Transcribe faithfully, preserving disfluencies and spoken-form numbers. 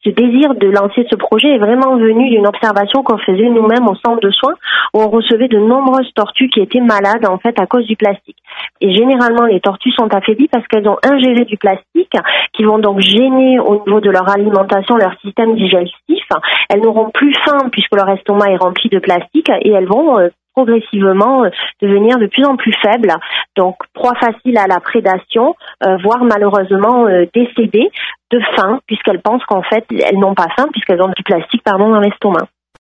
ce désir de lancer ce projet est vraiment venu d'une observation qu'on faisait nous-mêmes au centre de soins, où on recevait de nombreuses tortues qui étaient malades en fait à cause du plastique. Et généralement, les tortues sont affaiblies parce qu'elles ont ingéré du plastique, qui vont donc gêner au niveau de leur alimentation, leur système digestif. Elles n'auront plus faim puisque leur estomac est rempli de plastique et elles vont euh, progressivement euh, devenir de plus en plus faibles, donc proie facile à la prédation, euh, voire malheureusement euh, décédées de faim, puisqu'elles pensent qu'en fait elles n'ont pas faim puisqu'elles ont du plastique pardon dans l'estomac.